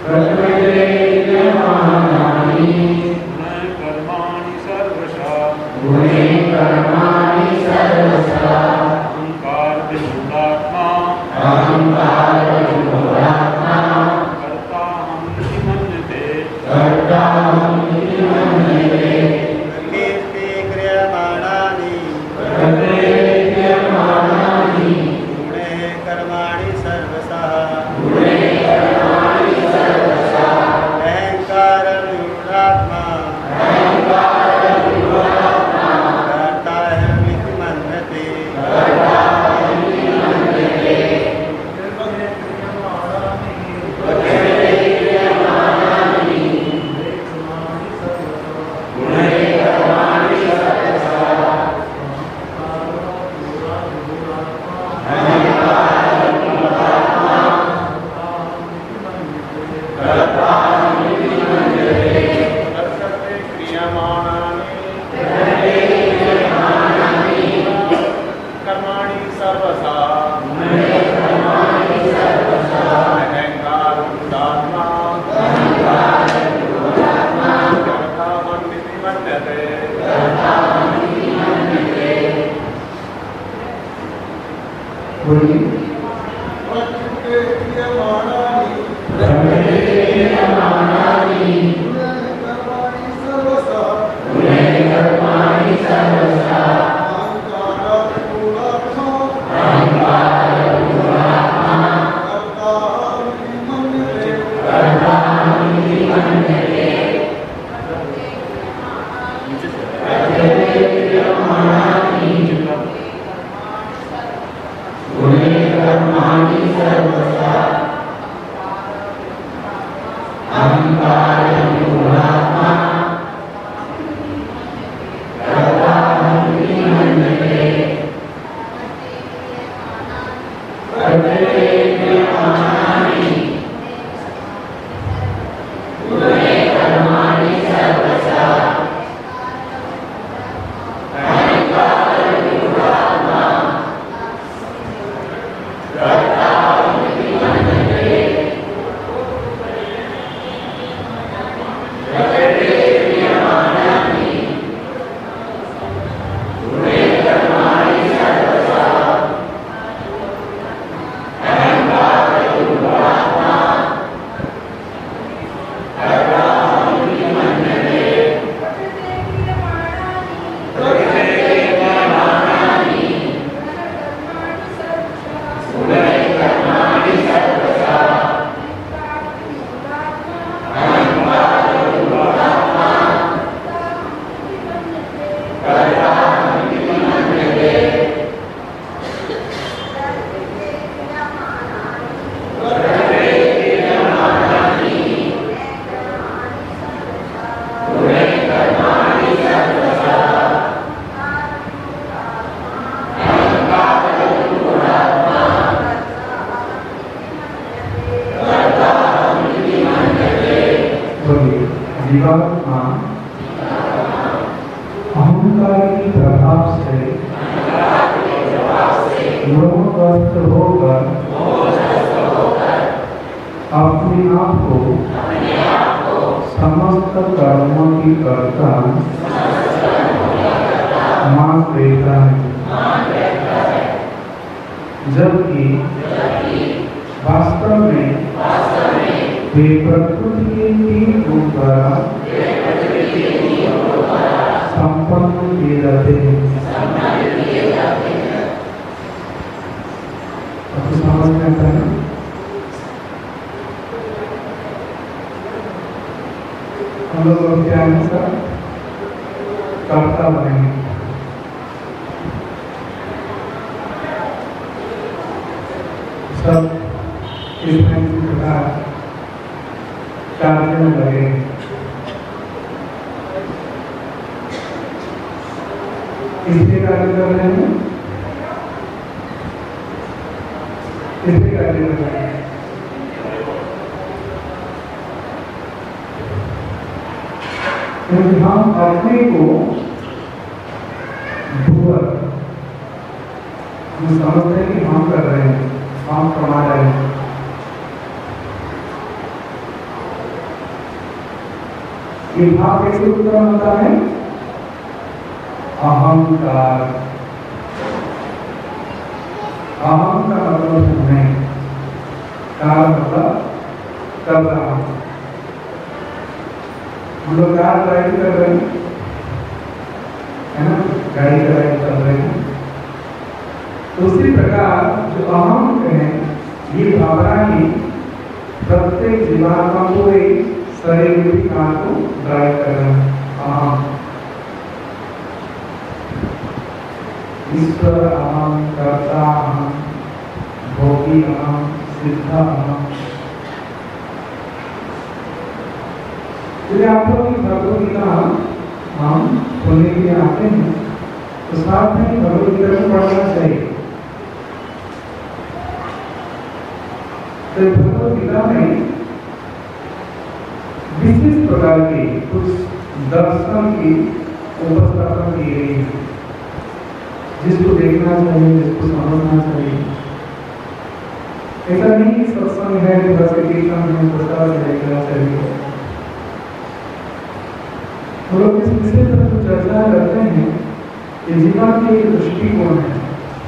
हम अपने को हम समझते हैं कि हम कर रहे हैं, हम कमा रहे हैं, ये भाव कैसे उत्पन्न होता है? अहंकार। अहम का मतलब मैं, कार मतलब कर रहा हूं। हम लोग कार ड्राइव कर रहे हैं, है ना, गाड़ी ड्राइव कर रहे हैं। तो उसी प्रकार जो अहम है, ये भावना ही प्रत्येक जीवात्मा को एक शरीर रूपी कार को ड्राइव कर रहा है। अहम, ईश्वर अहम, कर्ता अहम, भोगी अहम, सिद्धा अहम। यदि आप लोग की भगवद गीता हम सुनने के लिए आते हैं तो साथ में भगवद गीता को पढ़ना चाहिए। तो भगवद गीता में विशिष्ट प्रकार के कुछ दर्शन की उपस्थापन की गई है, जिसको देखना चाहिए, जिसको समझना चाहिए। ऐसा नहीं कि सत्संग है, बस कीर्तन में प्रसाद देखना चाहिए। हम लोग इस विषय पर जो चर्चा करते हैं, ये जीवन की एक दृष्टिकोण है।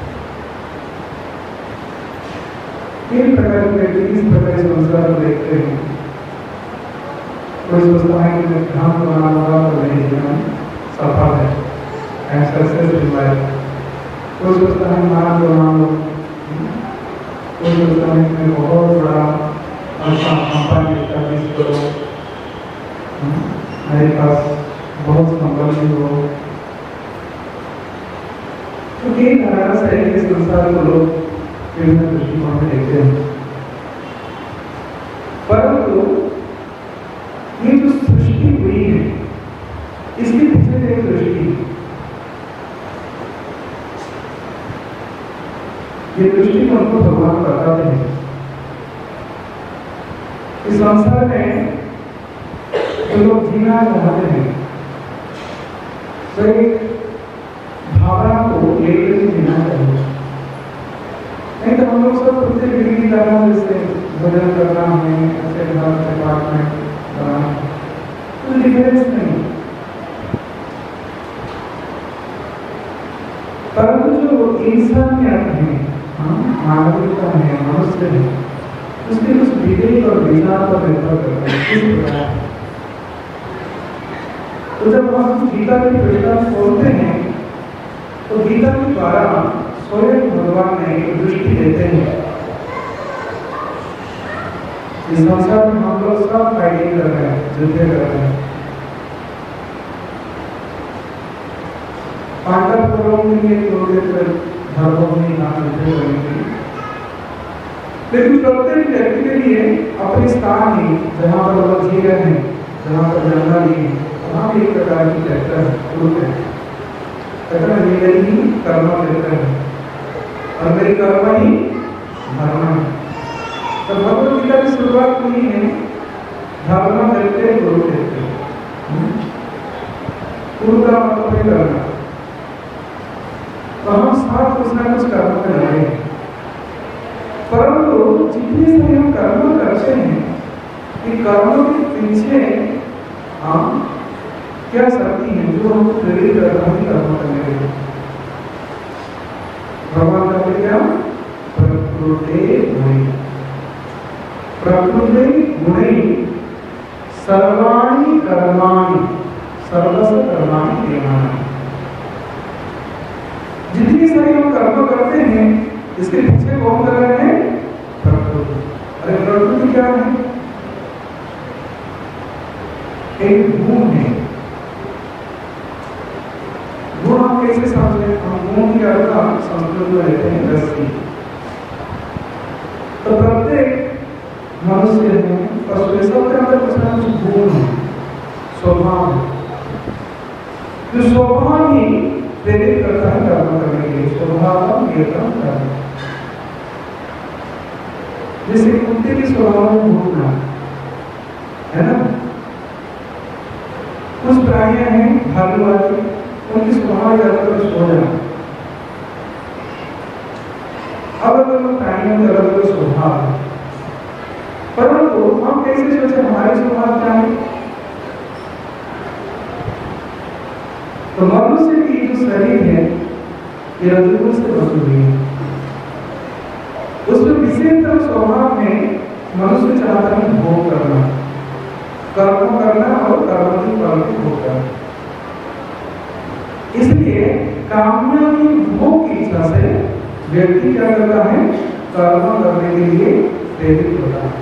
कई प्रकार के व्यक्ति किस प्रकार संसार को देखते हैं। कोई सोचता है कि मैं ध्यान बना लूंगा तो मेरी जीवन सफल है, I am successful in life. कोई सोचता है मान बना लो, कोई सोचता है कि मैं बहुत बड़ा कंपनी एस्टैब्लिश करो, मेरे पास बहुत संपत्ति हो। तो कई तरह से इस संसार को लोग विभिन्न दृष्टिकोण में देखते हैं। परंतु ये जो सृष्टि हुई है, इसके पीछे एक दृष्टि, ये दृष्टिकोण को भगवान बताते हैं। इस संसार में जो लोग जीना चाहते हैं, तो एक भावना को लेकर के जीना चाहिए। नहीं तो हम लोग सब खुद से की तरह जैसे भजन करना है, ऐसे घर से अपार्टमेंट बनाना, तो डिफरेंस नहीं। परंतु जो इंसानियत है, मानविकता है, मनुष्य है, उसके कुछ विवेक और विचार पर निर्भर करता है। किस प्रकार? तो जब हम गीता की पृष्ठ खोलते हैं तो गीता के द्वारा स्वयं भगवान ने एक दृष्टि देते हैं। इस संसार में हम लोग सब फाइटिंग कर रहे हैं, युद्ध कर रहे हैं। पांडव कौरवों के लिए धर्मों में युद्ध करने के लिए, लेकिन प्रत्येक व्यक्ति के लिए अपने स्थान ही जहाँ पर वो जी रहे हैं, जहाँ पर जन्म लिए, वहाँ भी एक प्रकार की चर्चा है। मेरी कर्म देता है और मेरी कर्म ही धर्म है। तो भगवद गीता की शुरुआत हुई है धर्म देते गुरु देते। गुरु का मतलब है करना। तो हम साथ कुछ ना कुछ कर्म में लगे, परंतु जितने से हम कर्म करते हैं, कि कर्मों के पीछे हम क्या शक्ति है जो हमको प्रेरित करता है कर्म करने के लिए। भगवान का क्या? प्रकृते गुणे, प्रकृते गुणे सर्वाणि कर्माणि सर्वस्य कर्माणि क्रियमाणानि। जितनी सारी हम कर्म करते हैं, इसके पीछे कौन कर रहे हैं? प्रकृति। अरे प्रकृति क्या है? एक गुण है। गुण हम कैसे समझे? हम गुण की अर्थ संस्कृत में लेते हैं रस्सी। तो प्रत्येक मनुष्य है, पशु, सबके अंदर कुछ ना कुछ गुण है, स्वभाव है। जो स्वभाव ही प्रेरित करता है कर्म करने के लिए। स्वभाव नियतम कर्म। जैसे कुत्ते के स्वभाव में भूखना है ना। कुछ प्राणियां हैं भालू वाली, उनकी स्वभाव ज्यादातर सो जाना। अलग अलग प्राणियों के अलग अलग स्वभाव है, परंतु हम कैसे सोचे हमारे स्वभाव क्या है? तो मनुष्य की जो शरीर है ये रजोगुण से बनी हुई है। उसमें विशेषतर स्वभाव में मनुष्य चाहता है भोग करना, कर्म करना और कर्म के फल को भोग करना। इसलिए कामना की भोग की इच्छा से व्यक्ति क्या करता है, कर्म करने के लिए प्रेरित होता है।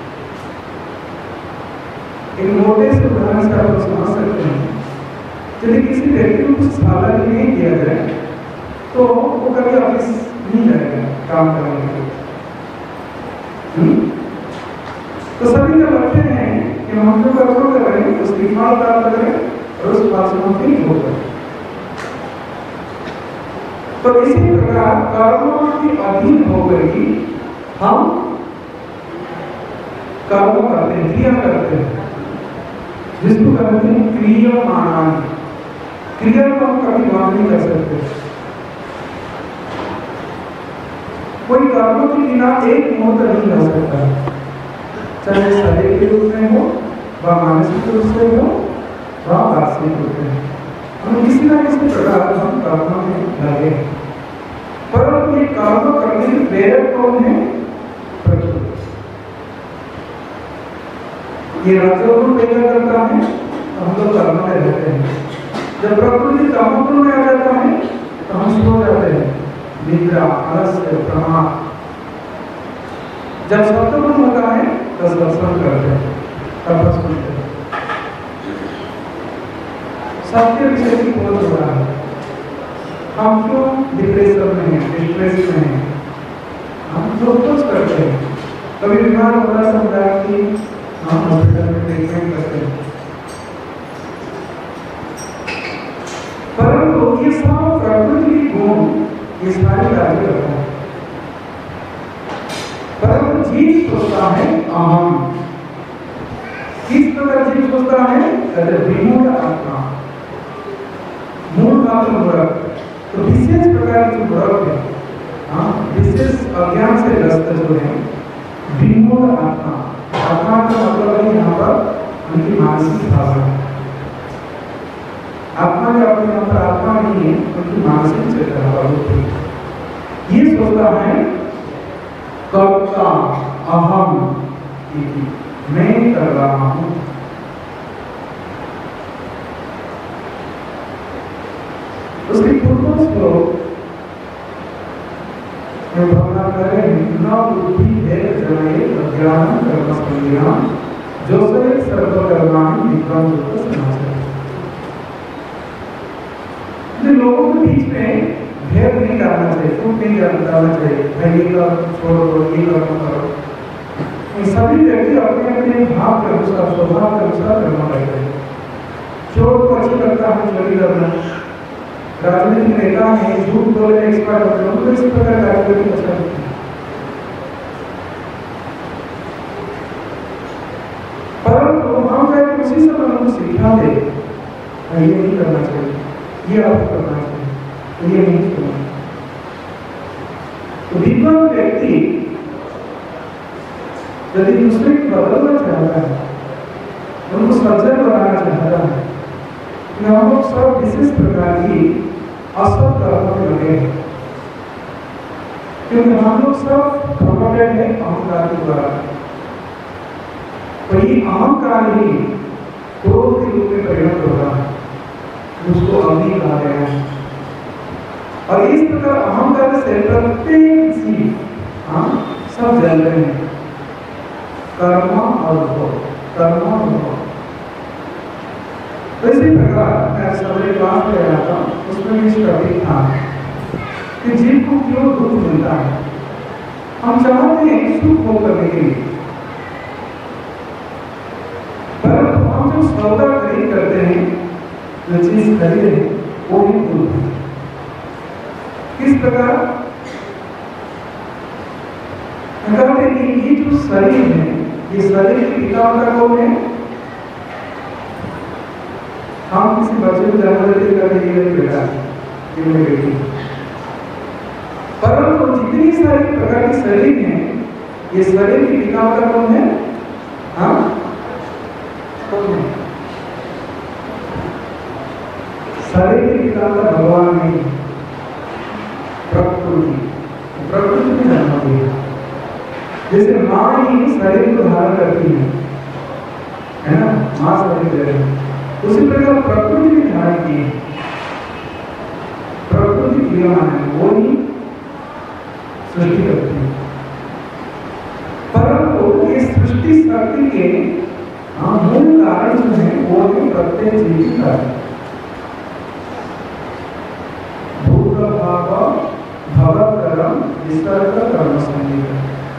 एक मोटे से उदाहरण से आप समझ सकते हैं, यदि किसी व्यक्ति को कुछ सालन नहीं किया जाए तो वो कभी ऑफिस नहीं जाएगा काम करने के लिए। तो सभी का लक्ष्य है कि हम जो कर्म कर रहे हैं उसकी फल प्राप्त करें और उस फल से हम फ्री हो जाए। तो इसी प्रकार कर्मों के अधीन होकर ही हम कर्म करते हैं, क्रिया करते हैं, जिसको कहते हैं क्रियमाण। क्रिया को हम कभी बंद नहीं कर सकते। कोई कर्म के बिना एक मुहूर्त नहीं रह सकता, चाहे शरीर के रूप में हो व मानसिक रूप से हो व वास्तविक रूप में। हम किसी न किसी प्रकार हम कर्म में लगे, परंतु ये कर्म करने के प्रेरक कौन है? प्रकृति। ये रजोगुण पैदा करता है तो हम लोग कर्म में रहते हैं। जब प्रकृति तमोगुण में आ जाता है तो हम सो जाते हैं, निद्रा, आलस्य, प्रमाद। जब सत्वगुण होता है तो सत्संग करते हैं, तपस्या करते हैं, सत्य विषय की खोज हो रहा है। हम क्यों डिप्रेशन में हैं, डिस्ट्रेस में हैं? हम जो कुछ करते हैं, कभी बीमार हो रहा समझा कि हम हॉस्पिटल में ट्रीटमेंट करते हैं, परंतु ये सब प्रकृति गुण ये सारी कार्य करता है। परंतु जीव सोचता है अहम। किस प्रकार जीव सोचता है? विमूढ़ आत्मा, मूल मात्र मूर्ख। तो विशेष प्रकार की मूर्ख है, विशेष अज्ञान से ग्रस्त जो है विमूढ़ आत्मा। आत्मा का मतलब है यहाँ पर उनकी मानसिक भावना। आत्मा का अपने यहाँ पर आत्मा नहीं है, उनकी मानसिक चेतना प्रवृत्ति। ये सोचता है कर्ता अहम, मैं कर रहा हूं। उसके पूर्व श्लोक में भगवान कह रहे हैं, न बुद्धि भेद जने अज्ञान कर्म संज्ञान जो से सर्वकर्माणि विद्वान युक्त समाचार। लोगों के बीच में भेद नहीं करना चाहिए, फूट नहीं करना चाहिए, भाई ये कर छोड़ो, ये कर्म करो। सभी व्यक्ति अपने अपने भाव के अनुसार, स्वभाव के अनुसार कर्म करते हैं। चोर को अच्छा लगता है चोरी करना, राजनीतिक नेता है झूठ बोलने एक्सपर्ट होते हैं, उनको इसी प्रकार राजनीति अच्छा लगता है। परंतु हम चाहे उसी समय उनको सिखा दे, ये नहीं करना चाहिए, ये आपको करना चाहिए, ये नहीं करना। तो विद्वान व्यक्ति यदि दूसरे को बदलना चाहता है, उनको सज्जन बनाना चाहता है, हम लोग सब विशेष प्रकार की असत कर्म में लगे हैं, क्योंकि हम लोग सब प्रकट है अहंकार के द्वारा। तो ये अहंकार ही क्रोध के रूप में परिणत हो रहा है, उसको अग्नि कहा गया है। और इस प्रकार अहंकार से प्रत्येक जीव सब जल रहे हैं, कर्म और भोग, कर्म और भोग। तो इसी प्रकार मैं सवेरे क्लास में आया था, उसमें भी टॉपिक था कि जीव को क्यों दुख मिलता है। हम चाहते हैं सुख भोग करने के लिए, परंतु हम जो सौदा खरीद करते हैं, जो चीज खरीदे वो ही दुख है। किस प्रकार? कहते हैं कि ये जो शरीर है, ये शरीर के पिता का कौन है? हम किसी बच्चे को जन्म देते कहते हैं ये बेटा, ये मेरी बेटी। परंतु जितनी सारी प्रकार की शरीर है, ये शरीर के पिता का कौन है? कौन है? शरीर अंदर भगवान नहीं, प्रकृति प्रकृति में जन्म दिया। जैसे माँ ही शरीर को धारण करती है ना, माँ शरीर दे रही है, उसी प्रकार प्रकृति भी धारण की है। प्रकृति क्रियामान है, वो ही सृष्टि करती है। परंतु ये सृष्टि शक्ति के मूल कारण जो है वो है प्रत्येक जीव की कार्य। भूत भाव भवकरम विसर्ग कर्म संगीत।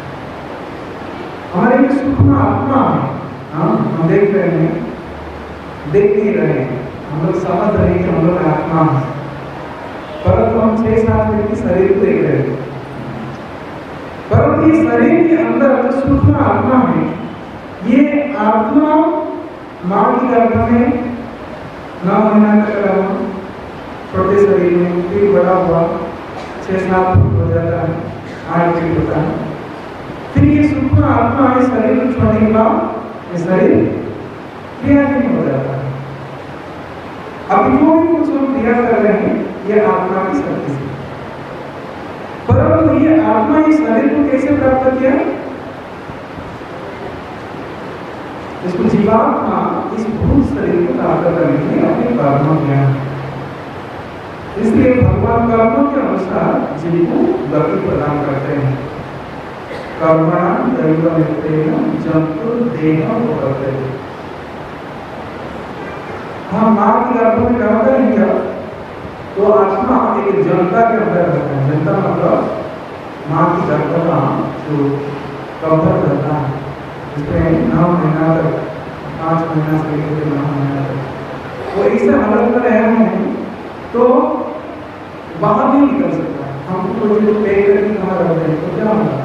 हमारे एक सूक्ष्म आत्मा है, हम देख रहे हैं, देख नहीं रहे हैं, हम लोग समझ रहे हैं कि हम लोग आत्मा है, परंतु हम 6-7 दिन की शरीर को देख रहे हैं। परंतु ये शरीर के अंदर जो सूक्ष्म आत्मा है, ये आत्मा माँ की गर्भ में 9 महीना तक रहा, छोटे शरीर में, फिर बड़ा हुआ 6-7 फुट हो जाता है, 8 फीट होता है। फिर ये सूक्ष्म आत्मा इस शरीर को छोड़ने के बाद ये शरीर क्रियाहीन हो जाता है। अभी जो भी कुछ हम क्रिया कर रहे हैं ये आत्मा की शक्ति से। परंतु ये आत्मा इस शरीर को कैसे प्राप्त किया? इसको जीवात्मा इस भूत शरीर को प्राप्त करने के लिए अपने कर्मों ज्ञान, इसलिए भगवान कर्मों के अनुसार जीव को गति प्रदान करते हैं। कर्मणां दैवमेतेन जन्तु देहं उपपद्यते। हम माँ की गर्भ में रहते हैं क्या, तो आत्मा एक जनता के अंदर रहता है। जनता मतलब माँ की गर्भ का जो कवर रहता है, इसमें 9 महीना तक, 5 महीना से लेकर 9 महीना तक वो ऐसे हालत में रहे हैं तो बाहर नहीं निकल सकता। हमको कोई चीज पे करके कहाँ रहते हैं तो क्या होगा?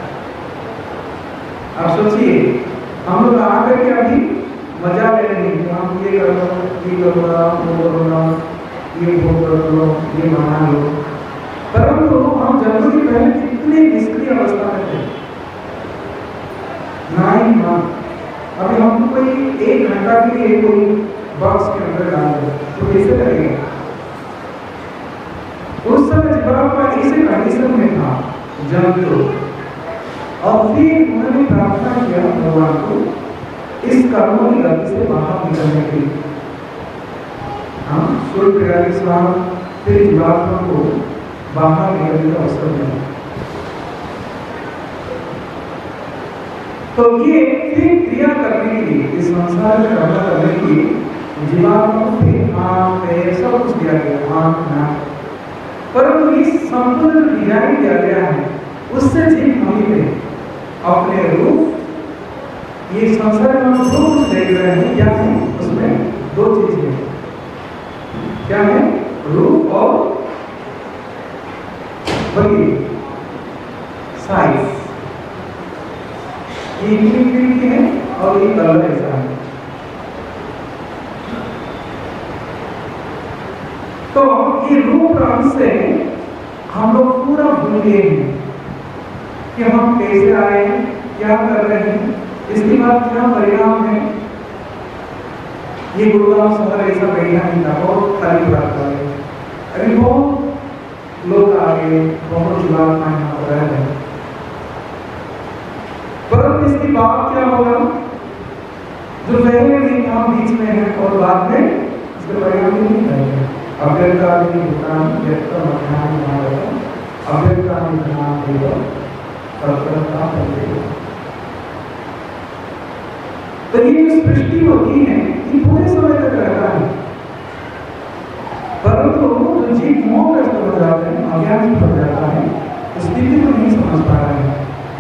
आप सोचिए, हम लोग आकर के अभी मजा ले रहे हैं, हम ये करो, ये करूँगा, वो करूँगा, ये भोग कर लो, ये बना लो। परंतु हम जन्म के पहले कितने निष्क्रिय अवस्था में थे, ना ही माँ। अभी हमको कोई 1 घंटा के लिए कोई बॉक्स के अंदर डाल दो तो कैसे लगेगा? उस समय जीवात्मा इसी कंडीशन में था जन्म, और फिर उन्होंने प्रार्थना किया भगवान को इस कर्मों की गति से बाहर निकलने के लिए। सूर्य प्रयाग स्वाम फिर जीवात्मा को बाहर निकलने का अवसर मिला। तो ये फिर क्रिया करने के लिए, इस संसार में कर्म करने के लिए जीवात्मा को फिर आँख पैर सब कुछ दिया गया, आँख नाक। परंतु इस संपूर्ण डिजाइन दिया गया है उससे जीव नहीं थे अपने रूप। ये संसार में हम जो कुछ देख रहे हैं क्या है, उसमें 2 चीजें हैं। क्या है? रूप और बड़ी साइज। ये इंफिनिटी है और ये कलर ऐसा है। तो ये रूप रंग से हम लोग पूरा भूल गए हैं कि हम कैसे आए, क्या कर रहे हैं, इसके बाद क्या परिणाम है। ये गुरुग्राम शहर ऐसा बैठा नहीं था, बहुत खाली बात था। अभी बहुत लोग आ गए, बहुत जीवात्मा यहाँ पर रह गए। परंतु इसके बाद क्या होगा? जो पहले दिन हम बीच में है और बाद में इसके परिणाम नहीं रहेंगे। अभ्यर्था नहीं होता, व्यक्त मध्यान्ह महारथ, अभ्यर्था निधना देव तत्परता पड़ेगा। तो ये जो सृष्टि होती है ये पूरे समय तक रहता है, परंतु जो जीव मोहग्रस्त हो जाते हैं, अज्ञान हो जाता है, स्थिति को नहीं समझ पा रहे हैं।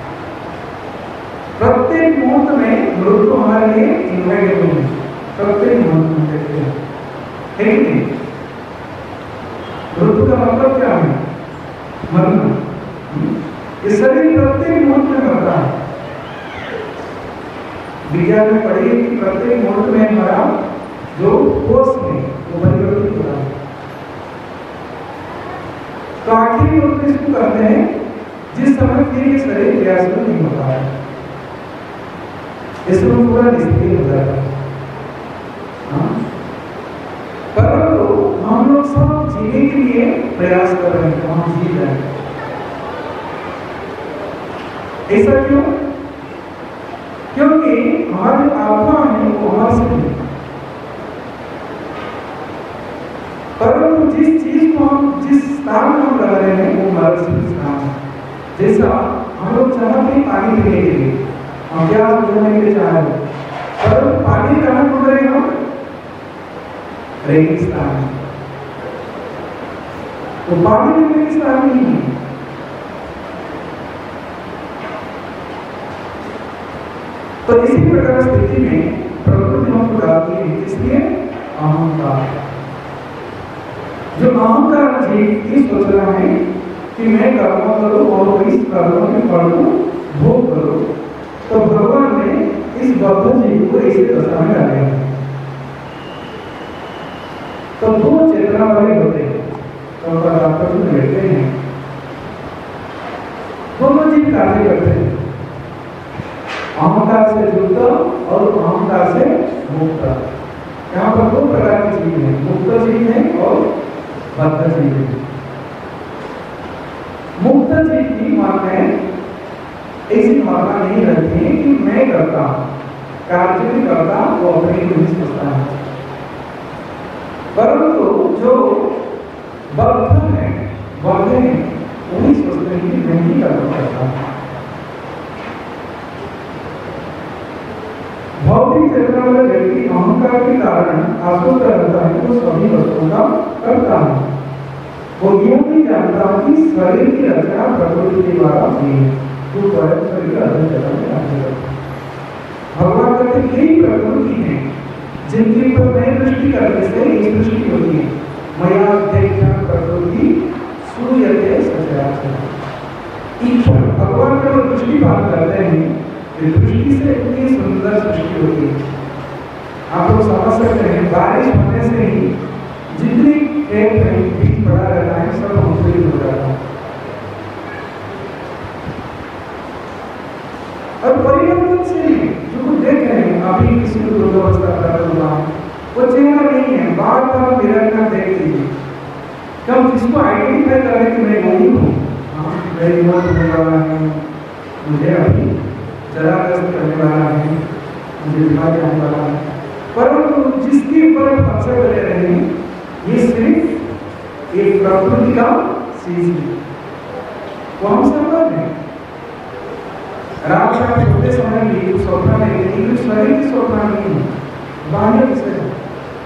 प्रत्येक मुहूर्त में मृत्यु हमारे लिए इनवाइटेबल है, प्रत्येक मुहूर्त में देखते हैं, है कि नहीं? मृत्यु का मतलब क्या है? मरना। ये शरीर प्रत्येक मुहूर्त में मरता है। विज्ञान में पढ़िए कि प्रत्येक मुहूर्त में हमारा जो कोष है वो परिवर्तित हो रहा है। तो आखिरी मुहूर्त में इसको करते हैं जिस समय फिर ये शरीर क्रियाशील नहीं होता है, इसमें पूरा निष्क्रिय हो जाता है। परंतु हम लोग सब जीने के लिए प्रयास कर रहे हैं तो हम जी रहे हैं। ऐसा क्यों? क्योंकि हमारे आत्मा है वो हमारे से नहीं, परंतु जिस चीज को हम जिस स्थान में हम रह रहे हैं वो हमारा स्थान है। जैसा हम लोग चाहते हैं पानी पीने के लिए, हम क्या पीने के लिए चाह रहे हैं, परंतु पानी कहाँ ढूंढ रहे हैं हम? रेगिस्तान में। तो पानी में रेगिस्तान नहीं है। तो इसी प्रकार स्थिति में प्रकृति हमको डालती है, इसलिए अहंकार। जो अहंकार जीव ये सोच रहा है कि मैं कर्म करूं और इस कर्म के फल को भोग करूं, तो भगवान ने इस बद्ध जीव को ऐसे दशा में डाला है। तो दो चेतना वाले होते हैं, तो आपस में बैठते हैं, दोनों जीव कार्य करते हैं, अहंकार से जुक्त और अहंकार से मुक्त। यहाँ पर दो प्रकार की जीव है, मुक्त जीव है और बद्ध जीव है। मुक्त जीव की मन में ऐसी भावना नहीं रहती है कि मैं करता हूं, कार्य भी करता वो अपने को ही सोचता है। परंतु जो बद्ध है वही सोचते हैं कि मैं ही कर्म करता हूं। भौतिक चेतना वाले व्यक्ति अहंकार के कारण आसक्त रहता है तो सभी वस्तुओं का करता है। वो यह नहीं जानता कि शरीर की रचना प्रकृति के द्वारा हुई है, जो स्वयं शरीर का अध्ययन करता है। भगवान कहते हैं यही प्रकृति है जिनके पर नई दृष्टि करने से ये दृष्टि होती है। मया देखा प्रकृति सूर्यते सचराचर। ईश्वर भगवान का दृष्टिपात करते हैं, दृष्टि से इतनी सुंदर सृष्टि होती है। आप लोग समझ सकते हैं, बारिश होने से ही जितनी खेत में बीज पड़ा रहता है सब अंकुरित हो जाता है और परिवर्तन से जो देख रहे हैं अभी किसी को दुर्व्यवस्था कर रहा है वो चेहरा नहीं है, बार बार मिरर में देख लीजिए। कब जिसको आइडेंटिफाई करें कि मैं वही हूँ, मेरी मौत होने वाला है, मुझे अभी जराग्रस्त करने वाला है, मुझे बीमारी आने वाला है, परंतु जिसके ऊपर हम अवसर ले रहे हैं ये सिर्फ एक प्रकृति का चीज है, वो हम संभव है। रात का छोटे समय में स्वप्न नहीं, शरीर की स्वप्न नहीं, बाह्य विषय है।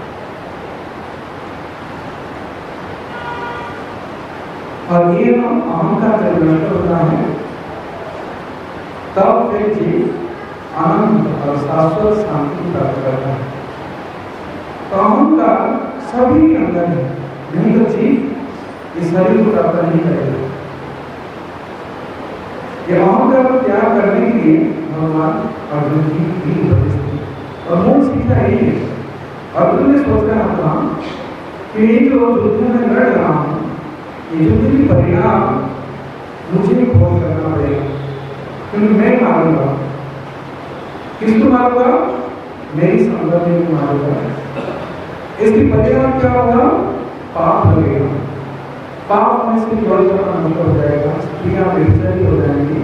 और ये हम अहंकार जब नष्ट होता है तब फिर जीव आनंद और शाश्वत शांति प्राप्त करता है। तो अहंकार सभी के अंदर है, नहीं तो जीव इस शरीर को प्राप्त नहीं करेगा। ये अहंकार को त्याग करने के लिए भगवान अर्जुन जी भी उपदेश दिए और मूल शिक्षा यही है। अर्जुन ने सोच रहा था कि ये जो युद्ध में लड़ रहा हूँ, ये युद्ध की परिणाम मुझे भोग करना पड़ेगा, क्योंकि मैं मारूंगा। किसको मारूंगा? मेरी संपत्ति को मारूंगा। इसकी परिणाम क्या होगा? पाप लगेगा। पाप में से जल का नष्ट हो जाएगा, स्त्रियां व्यभिचारी हो जाएंगी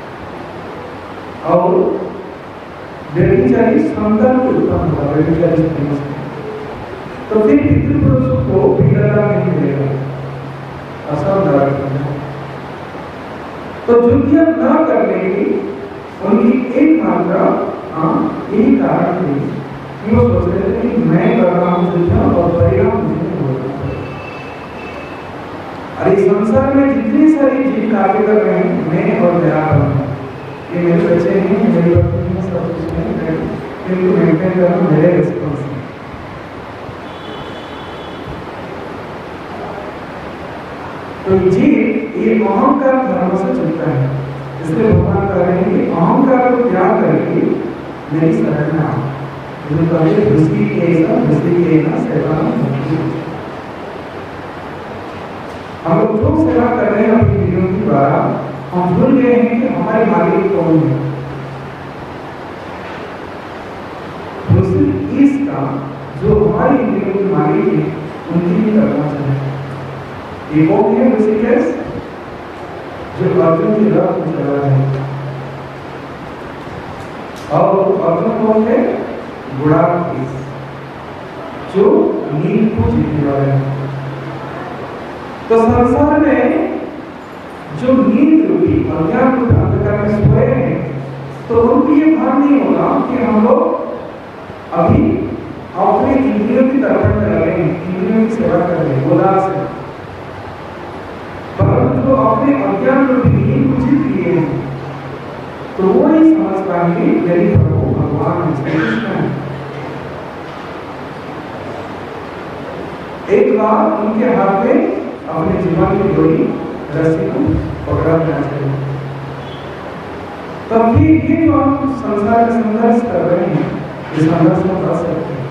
और व्यभिचारी संतान को उत्पन्न होगा, व्यभिचारी स्त्रियों से। तो फिर पितृपुरुषों को पीड़ा नहीं मिलेगा, असर नरक में। तो युद्ध न करने की उनकी एकमात्र यही कारण थी कि वो सोच रहे थे कि मैं कर रहा हूँ युद्ध और परिणाम मुझे नहीं हो रहा। और इस संसार में जितनी सारी जीव कार्य कर रहे हैं, मैं और मेरा कर्म, ये मेरे बच्चे हैं, मेरी पत्नी है, सब कुछ है, इनको मेंटेन करना मेरे रिस्पॉन्स है। तो जीव ये अहंकार धर्म से चलता है, इसलिए भगवान कह रहे हैं कि अहंकार को त्याग करके मेरी शरण में आओ। जो कहे दृष्टि के ना सेवा हम लोग जो सेवा कर रहे हैं अपनी विधियों के द्वारा, हम भूल गए हैं कि हमारे मालिक कौन है। दूसरी इसका जो हमारी इंद्रियों के मालिक है उनकी भी करना चाहिए। ये कौन है ऋषिकेश? जो अर्जुन की रथ में चला है। और अर्जुन कौन है? गुणातीत, जो नींद को जीतने वाले हैं। तो संसार में जो नींद रूपी अज्ञान रूपी अंधकार में सोए हैं, तो उनको ये भान नहीं होगा कि हम लोग अभी अपने इंद्रियों की तरफ में लगे हैं, इंद्रियों की सेवा कर रहे हैं, उदास है। परंतु जो अपने अज्ञान रूपी नींद को जीत लिए हैं, तो वो ही समझ पाएंगे यदि प्रभु भगवान श्री कृष्ण है। एक बार उनके हाथ में अपने जीवन की डोरी रस्सी को पकड़ा देना चाहिए। तब भी ये जो हम संसार में संघर्ष कर रहे हैं, इस संघर्ष में बच सकते हैं।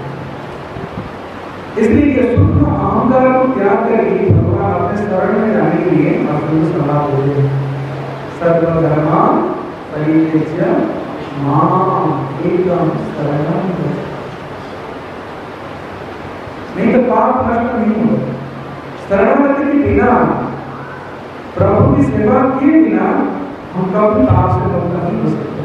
इसलिए ये शुद्ध अहंकार को त्याग करके भगवान अपने शरण में जाने के लिए अर्जुन को सलाह देते हैं। सर्वधर्मान् परित्यज्य माम् एकं शरणं व्रज। नहीं तो पाप नष्ट नहीं होगा। शरणागति के बिना, प्रभु की सेवा किए बिना हम कभी पाप से मुक्त नहीं हो सकते।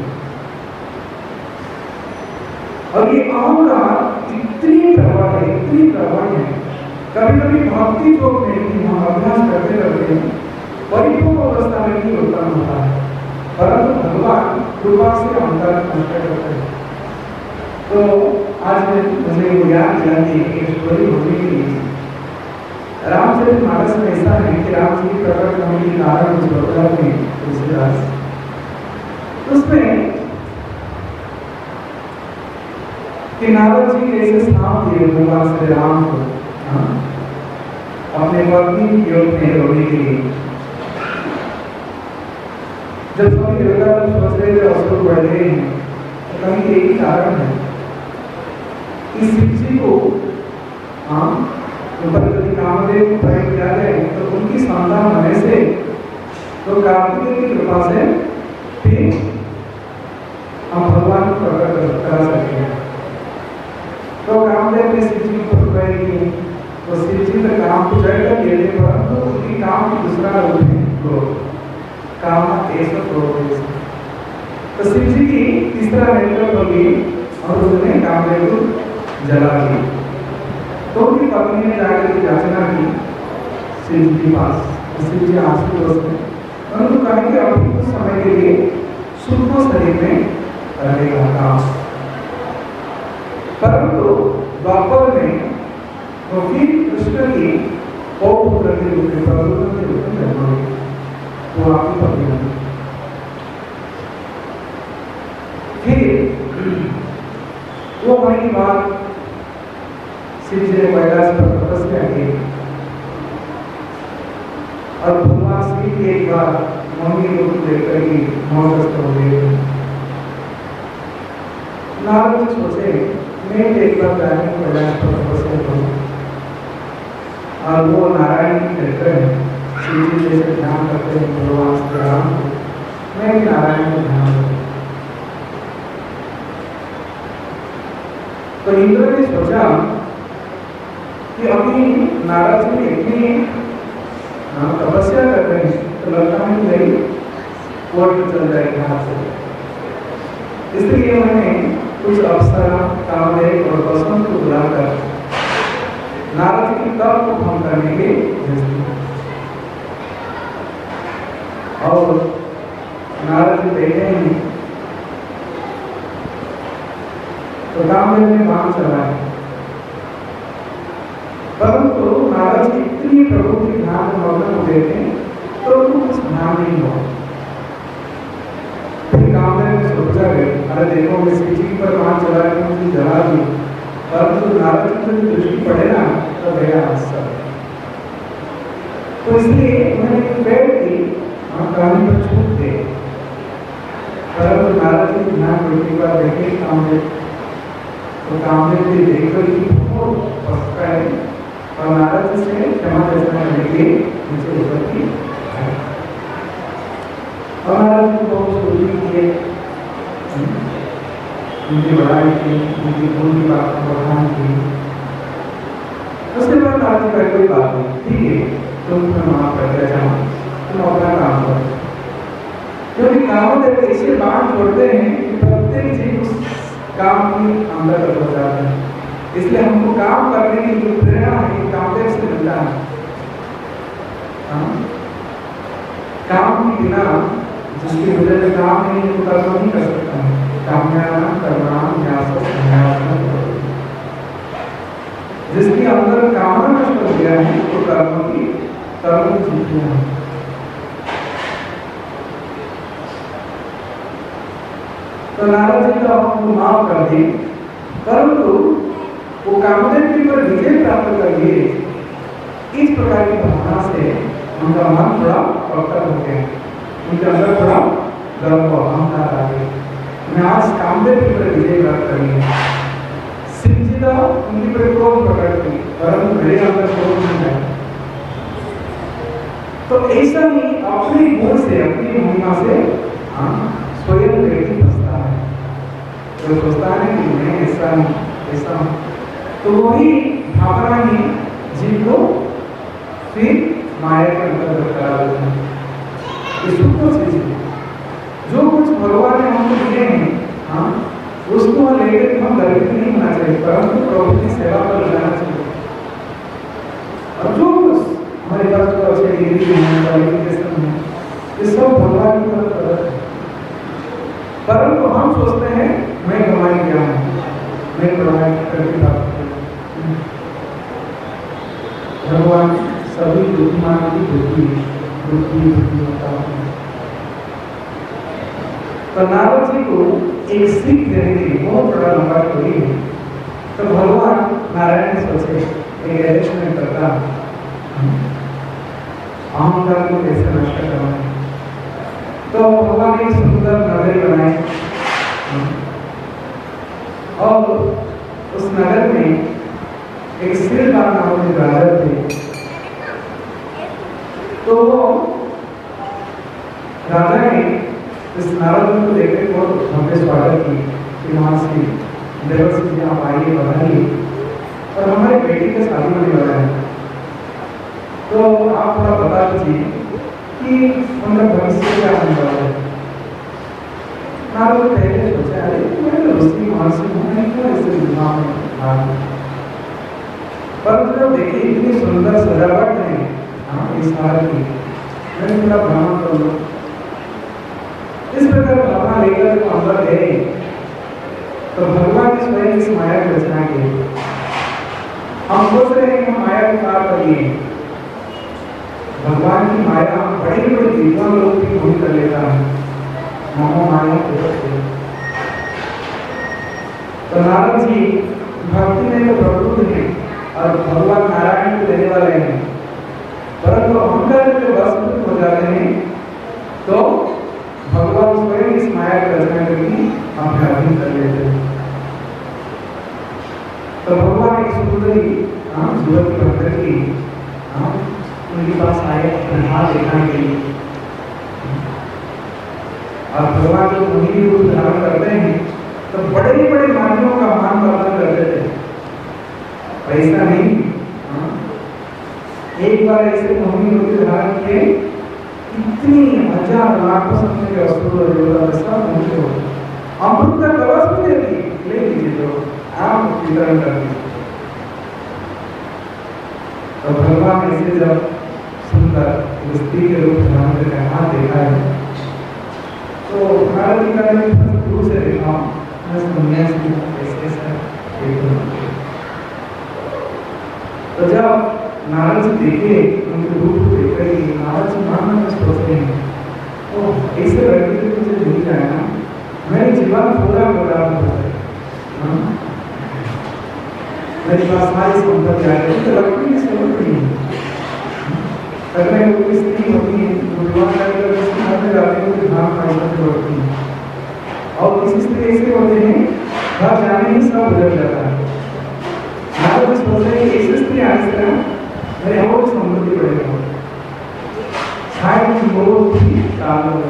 और ये अहंकार इतनी प्रबल है, इतनी प्रबल है, कभी कभी भक्ति योग में हम अभ्यास करते करते परिपक्व अवस्था में भी उत्पन्न होता है, परंतु भगवान कृपा से अहंकार नष्ट करते हैं। तो आज मुझे वो याद दिलाती है कि स्टोरी होने के लिए रामचरितमानस में ऐसा है कि राम जी की प्रकट होने के कारण उस बदलाव में तुलसीदास, उसमें कि नारद जी कैसे श्राप दिए भगवान श्री राम को अपने पत्नी की ओर में रोने के लिए। जब सभी देवता लोग सोच रहे थे असुर बढ़ रहे हैं, तो कहीं एक ही कारण है कि शिव जी को ऊपर यदि कामदेव को प्रयोग किया जाए तो उनकी संतान होने से तो कार्तिकेय की कृपा से फिर हम भगवान को प्रकट कर सकते हैं। तो कामदेव ने शिव जी को प्रयोग की, तो शिव जी ने काम को जय कर लिए थे, परंतु उनकी काम की दूसरा रूप है क्रोध, काम ऐसा क्रोध। तो शिव जी की तीसरा नेत्र होगी और उसने कामदेव को जला दिया। तो उनकी पत्नी ने जाकर याचना की शिव जी के पास, शिव जी आंसू बरसते, उन्होंने कहा कि अभी कुछ समय के लिए सूक्ष्म शरीर में रहेगा काम। परंतु द्वापर में तो फिर कृष्ण की पौत्र के रूप में प्रद्युम्न के रूप में जन्म हुई, वो आपकी पत्नी है। फिर वो होने के बाद शिव जी ने कैलाश पर तपस्या की और भगवान श्री की एक बार मम्मी रूप लेकर ही मोहग्रस्त हो गए। नारद जी सोचे मैं एक बार जाने कैलाश पर तपस्या करूं, और वो नारायण की कहकर शिव जी जैसे ध्यान करते हैं भगवान श्री राम, मैं भी नारायण को ध्यान करता। तो इंद्र ने सोचा कि अभी नारद जी इतनी तपस्या कर रहे हैं, तो लगता है कि नहीं कोर्ट चल जाएगा हाथ से। इसलिए मैंने कुछ अप्सरा, कामदेव और बसंत को बुलाकर नारद जी की तप को भंग करने के और नारद जी बैठे हैं, तो कामदेव ने बाण चलाया, परंतु नारद जी इतनी प्रभु के ध्यान में मग्न हो गए थे तो उनको कुछ ध्यान नहीं हुआ। फिर कामदेव ने सोचा गए, अरे देखो मैं शिव जी पर बाण चला के मुझे जला दी, परंतु नारद जी की दृष्टि पड़े ना तो गया हादसा। तो इसलिए उन्होंने बैठ के कहानी पर छूट गए, परंतु नारद जी ध्यान रोकने का देखे कामदेव, तो कामदेव जी देखकर ही बहुत पछता है और नारद जी से क्षमा याचना करने के नीचे उतर की और नारद जी को बहुत स्तुति किए, उनकी बड़ाई की, उनकी गुण की बात को बढ़ाने की। उसके बाद नारद जी का कोई बात नहीं, ठीक है तुम माफ कर दिया जाओ, तुम अपना काम करो। क्योंकि कामदेव ऐसे बाण छोड़ते हैं कि प्रत्येक जीव उस काम की अंदर हो जाता है। इसलिए हमको काम करने की जो प्रेरणा है कामदेव से मिलता है। काम के बिना जिसके हृदय में काम नहीं है वो कर्म नहीं कर सकता है। काम्यानां कर्मणां न्यासः संन्यासः करोति। जिसके अंदर कामना नष्ट हो गया है वो कर्म जीत गया है। तो नारद जी का हमको माफ कर दी, परंतु वो कामदेव के ऊपर विजय प्राप्त कर लिए। इस प्रकार की भावना से उनका मन थोड़ा पक्का हो गया, उनके अंदर थोड़ा गर्व और अहंकार आ गई। मैं आज कामदेव के ऊपर विजय प्राप्त कर लिया। शिवजी का उनके ऊपर क्रोध प्रकट की, परंतु मेरे अंदर क्रोध नहीं है। तो ऐसा ही अपने गुण से, अपनी महिमा से स्वयं व्यक्ति फंसता है। जो सोचता है कि मैं ऐसा हूँ, ऐसा हूँ, तो वही भावना ही जीव को फिर माया के अंदर करा देता है। ये सुख चीज है। जो कुछ भगवान ने हमको दिए हैं, उसको लेकर हम गर्वित नहीं होना चाहिए, परंतु प्रभु की सेवा पर लगाना चाहिए। और जो कुछ हमारे पास जो अच्छे डिग्री है, क्वालिफिकेशन है, ये सब भगवान की तरफ है। परंतु हम सोचते हैं मैं कमाई क्या हूँ, मैं कमाई करके प्राप्त करूँ। भगवान सभी बुद्धिमान की बुद्धि होता है। तो नारद जी को एक सीख देने के लिए बहुत बड़ा लंबा स्टोरी है। तो भगवान नारायण सोचे एक एडजस्टमेंट करता अहंकार को कैसे नष्ट करना है। तो भगवान एक सुंदर नगर बनाए और उस नगर में एक सिरदार नाम के राजा थे। तो वो राजा ने इस नारद को देखकर बहुत भव्य स्वागत की कि वहाँ से देवर्षि जी आप आइए, बढ़ाइए और हमारे बेटी का शादी होने वाला है, तो आप थोड़ा बता दीजिए कि उनका भविष्य क्या होने वाला है। नारद ने पहले सोचा अरे मैं तो ऋषि महर्षि हूँ, मैं क्यों ऐसे विवाह में भाग लूं। पर जब देखिए इतनी सुंदर सजावट है इस हार की, मैं थोड़ा भ्रमण कर लूँ। इस प्रकार भावना लेकर तो अंदर गए तो भगवान ने स्वयं इस माया की रचना की। हम सोच रहे हैं कि हम माया को पार कर लिए, भगवान की माया बड़े बड़े विद्वान लोग भी भूल कर लेता है। मोह माया तो नारद जी भक्ति में तो प्रबुद्ध हैं और भगवान नारायण को देने वाले हैं, परंतु अहंकार में जो वस्तु हो जाते हैं तो भगवान स्वयं इस माया की रचना करके अपने अधीन कर लेते हैं। तो भगवान एक सुंदरी युवती बनकर की उनके पास आए हाथ देखने के लिए। और भगवान जो मोहिनी रूप धारण करते हैं तो बड़े बड़े मानवों का मान वर्धन करते थे। ऐसा नहीं, एक बार ऐसे मोहिनी रूप धारण किए, इतनी हजार लाखों समय के असुर सब मुझे हो अमृत का कलश भी दे दी, ले लीजिए तो आप वितरण कर दीजिए। तो भगवान ऐसे जब सुंदर स्त्री के रूप धारण करके हाथ देखा है तो नारद जी का दूर से देखा, मैं समझने से तो जब नारद जी देखे उनके रूप को देखकर कि नारद जी मन में सोच रहे हैं तो ऐसे लड़के को मुझे मिल जाए ना, मेरे जीवन पूरा बर्बाद हो जाए, मेरे पास सारी संपत्ति आ जाए। तो लड़की की जरूरत नहीं है, अगर कोई स्त्री होती है विवाह करके उसके हाथ में जाते हैं तो भाग पैसा से बढ़ती है और किसी स्त्री ऐसे होते हैं घर जाने ही सब गुजर जाता है। नारद जी सोच रहे हैं ऐसी स्त्री आने से मेरे और समृद्धि बढ़ेगा, शायद लोग भी काल हो।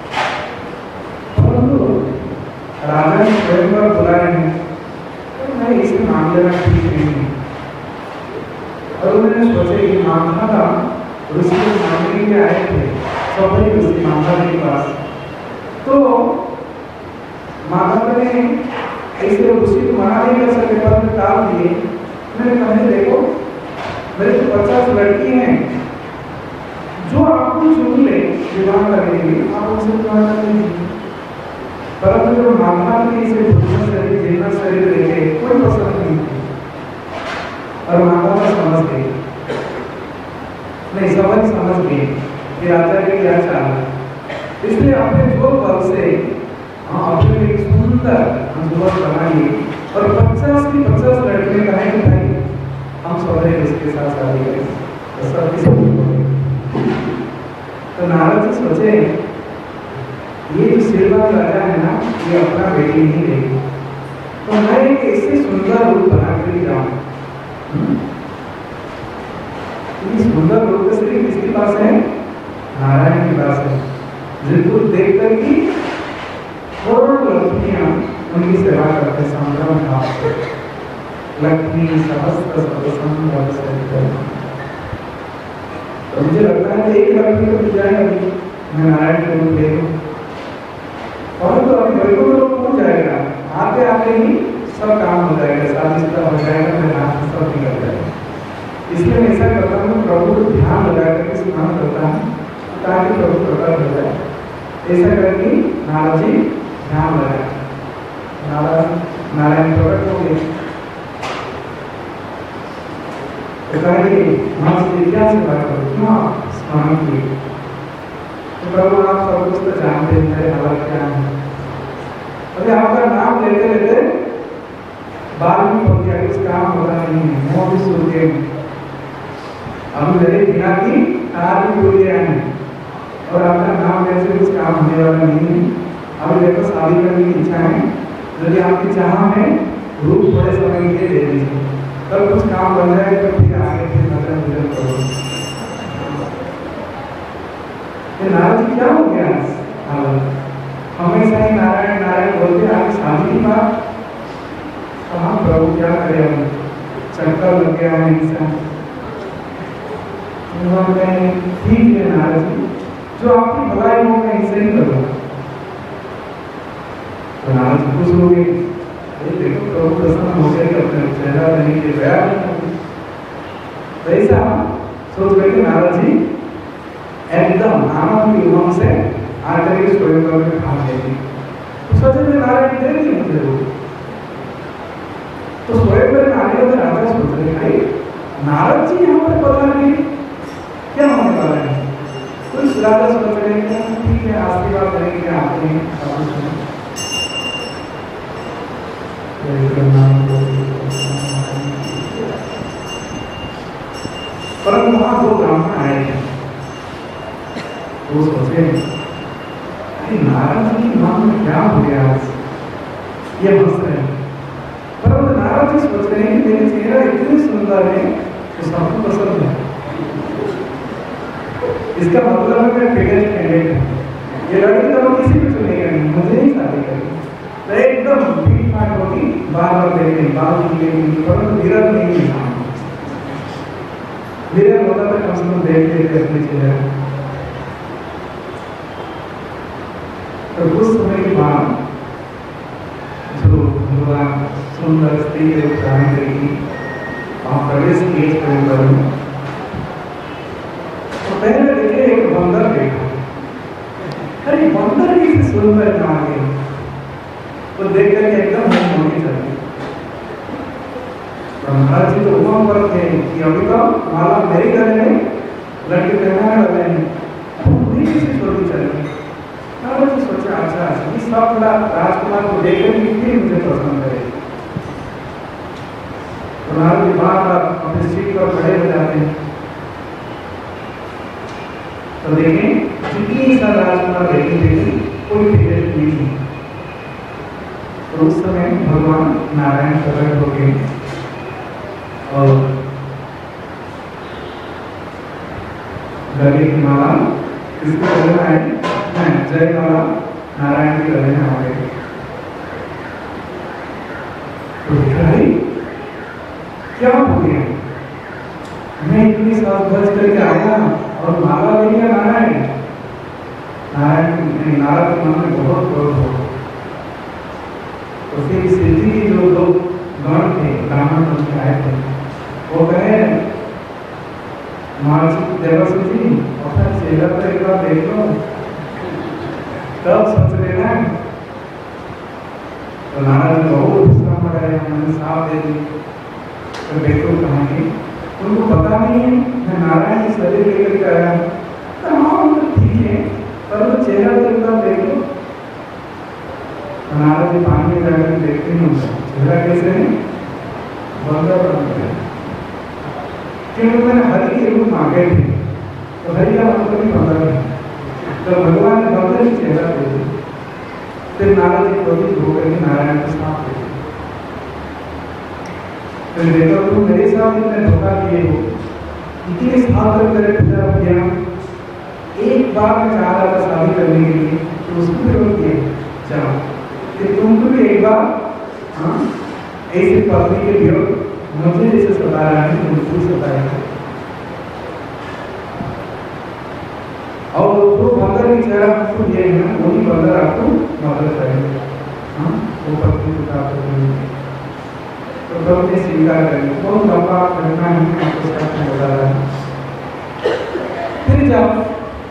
परंतु राजा ने स्वयं पर बुलाए हैं तो मैं इसे मान लेना ठीक नहीं है। और उन्होंने सोचे कि मानना था ऋषि को मांगने के लिए आए थे सौंदर्य ऋषि माता के पास। तो माता ने ऐसे ऋषि को मना नहीं कर सके पर टाल दिए। मैंने कहा देखो मेरे तो 50 लड़की हैं जो आपको चुन ले विवाह करेंगे, आप उनसे विवाह कर लीजिए। परंतु जब माता ने इसे भूषण शरीर जीर्ण शरीर देखे कोई पसंद नहीं थी और माता ने समझ गई, नहीं समझ गई कि राजा के क्या चाल है। इसलिए अपने जो बल से अपने एक सुंदर अंजुमन बनाइए और 50 की 50 लड़कियां कहें कि भाई हम सौदे इसके साथ शादी करें तो सब किसी। तो नारद जी सोचे ये जो सिरवान राजा है ना ये अपना बेटी नहीं देगी, तो मैं एक ऐसे सुंदर रूप बना कर ही जाऊँ। सुंदर रूप सिर्फ किसके पास है? नारायण के पास है, जिनको देख कर की करोड़ों लक्ष्मियां उनकी सेवा करते संभ्रम भाव से। लक्ष्मी सहस्त्र तो मुझे लगता है एक लक्ष्मी को मिल जाएगा अभी मैं नारायण के रूप ले लूं और तो अभी वैकुंठ लोग पहुंच जाएगा, आते आते ही सब काम हो जाएगा, शादी शुदा हो जाएगा, मेरे हाथ में सब निकल जाएगा। इसलिए मैं ऐसा करता हूँ प्रभु को ध्यान लगा करके स्मरण करता हूँ ताकि प्रभु प्रकट हो जाए। ऐसा करके नारद जी ध्यान लगाए, नारायण प्रकट हो गए। तो कहेंगे वहां से क्या सेवा करो, क्यों आप स्मरण किए? तो प्रभु आप सब कुछ तो जानते हैं मेरे हालत क्या है। अभी आपका नाम लेते लेते बाल में पड़ गया, कुछ काम होता नहीं है, मुंह भी सूख गए, अब मेरे बिना की तार भी टूट गया है और आपका नाम लेने से कुछ काम होने वाला नहीं है। अब देखो शादी करने की इच्छा है, यदि आपकी चाह में रूप थोड़े समय के लिए दे दीजिए, तब कुछ काम बन जाए तो फिर आगे फिर नजर गुजर करो। नारद जी क्या हो गया हालत? हमेशा ही नारायण नारायण बोलते आगे शादी की बात कहाँ प्रभु क्या करे, हम चक्कर लग गया है इंसान। ठीक है नारद जी, जो आपकी भलाई हो मैं इसे ही करूँगा। तो नारद जी खुश हो गए, देखो प्रभु प्रसन्न हो गए कि अपने चेहरा देने के गया नहीं। ऐसा सोच करके नारद जी एकदम आनंद की उमंग से आकर के स्वयंवर में भाग गए। तो सोचे थे नारायण दे नहीं मुझे वो, तो स्वयंवर में आने वाले राजा सोच रहे भाई नारद जी यहाँ पर पता नहीं क्या होने वाला है। तो इस राजा सोच रहे हैं ठीक है आशीर्वाद करेंगे आते हैं परंतु वहां दो ब्राह्मण आए थे, वो सोचे अरे नारद जी के मन में क्या हो गया, ये हंस रहे हैं। परंतु नारद जी सोच रहे हैं कि मेरी चेहरा इतनी सुंदर है तो सबको पसंद है, इसका मतलब है मैं फिगर कैंडिडेट हूँ, ये लड़की तो किसी भी चुनेगा नहीं, मुझे ही शादी करेगी। तो एकदम पीठ पाट होगी, बार बार देखेंगे बाल निकलेगी, परंतु विरल नहीं है। विरल होता तो कम से कम देख लेते अपने चेहरे। तो कुछ समय के बाद जो भगवान सुंदर स्त्री के रूप धारण करेगी और प्रवेश किए परिवार में, तो पहले देखे एक बंदर देखा, अरे बंदर भी सुंदर कहाँ गए, तो देख करके एकदम मन होगी चली। महाराज जी तो उमंग पर थे कि अभी तो माला मेरे गले में लड़के पहनाने वाले हैं, पूरी किसी छोटी चली। महाराज जी सोचा अच्छा इस सब राजकुमार को देख कर कितनी मुझे पसंद है। तो महाराज जी बार बार अपने सीट पर खड़े हो जाते हैं, तो देखें जितनी सारा राजकुमार देखेंगे कोई फिक्र नहीं थी। तो उस समय भगवान नारायण प्रकट हो गए और गले की माला किसको गले में आई? जय माला नारायण के गले में आ गई। तो क्या हो गया, मैं इतनी साल खर्च करके आया और माला ले लिया नारायण। नारायण नारद के मन में बहुत क्रोध हो। तो फिर सिद्धि के जो लोग गण थे, ब्राह्मण बन के आए थे, वो कहे महर्षि देवर्षि जी अपना चेहरा पर एक बार देख लो, तब सोच लेना। तो नारद बहुत गुस्सा में रहे, उन्होंने साफ दे दी। तो देखो कहानी, उनको पता नहीं है मैं नारायण की शरीर लेकर के आया हूँ। तो हाँ ठीक है, पर वो चेहरा पर एक बार देख लो। नारद जी पानी में जाकर देखते नहीं होता चेहरा कैसे है, बंदर बन गया। क्योंकि मैंने हरि के रूप मांगे थे, तो हरि का मतलब ही बंदर है। तो भगवान ने बंदर ही चेहरा दे दिया। फिर नारद जी क्रोधित होकर के नारायण को साफ दे दिया। फिर देखो तुम मेरे साथ इतने धोखा किए हो, इतने साल तक मेरे पूजा किया, एक बार मैं चाह रहा था शादी करने के लिए, तो उसको भी रोक दिया। चलो कि तुमको भी एक बार ऐसे पत्नी के विरोध मुझे जैसे सता रहा है, मुझको सताएगा। और जो बंदर की चेहरा आपको ये है ना, वही बंदर आपको मदद करेगा। वो पत्नी को प्राप्त करेगी। तो प्रभु ने स्वीकार कर लिया। बहुत लंबा घटना है, आपको साथ में बता रहा है। फिर जब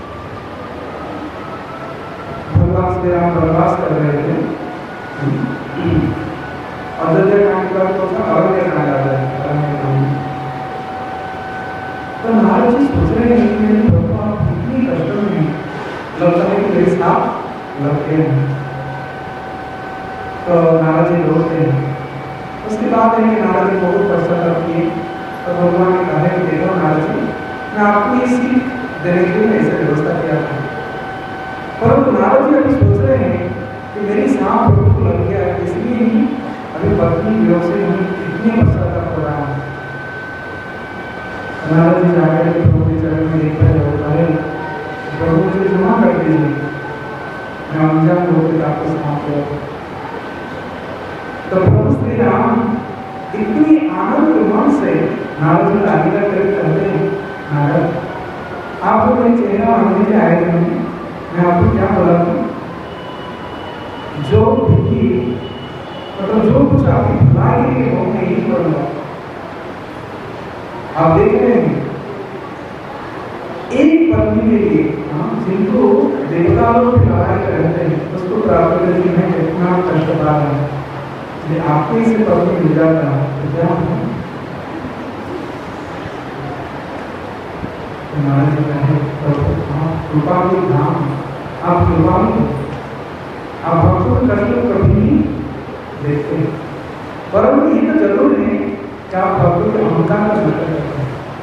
भगवान श्री राम वनवास कर रहे थे, अयोध्या कांड का तो अरण्य कांड आता है, अरण्य कांड। तो नारद जी सोच रहे हैं कि मेरे प्रभु आप इतनी कष्ट में, लगता है कि मेरे साथ लड़के हैं। तो नारद जी रोते हैं। उसके बाद है कि नारद जी बहुत पश्चाताप किए। तो भगवान ने कहा कि देखो नारद जी, मैं आपको ये सीख देने के लिए ऐसे व्यवस्था किया था, परंतु नारद जी अभी सोच रहे हैं कि मेरी सांप प्रभु को लग गया, इसलिए ही अभी पत्नी वियोग से मुझे इतनी पश्चाताप हो रहा है। नारद जी जाकर के प्रभु के चरण में देखा जाता है, प्रभु मुझे क्षमा कर दीजिए, मैं अनजान होकर आपको सांप किया। तो प्रभु श्री राम इतनी आनंद मन से नारद जी आज्ञा करके कहते हैं, नारद आप तो मेरे चेहरा मांगने के आए थे, मैं आपको क्या बोला था, जो भी मतलब जो कुछ आपकी भलाई के लिए हो मैं यही करूंगा। आप देख रहे हैं एक पत्नी के लिए जिनको देवता लोग भी लड़ाई कर रहते हैं, उसको प्राप्त करने में कितना कष्ट पा रहा है, इसलिए आपको इसे पत्नी मिल जाता है तो क्या नारायण जी कहे कृपा की धाम, आप कृपा आप भक्तों के कष्ट को कभी नहीं देखते, परंतु ये तो जरूर है कि आप भक्तों के अहंकार का नष्ट करते हैं।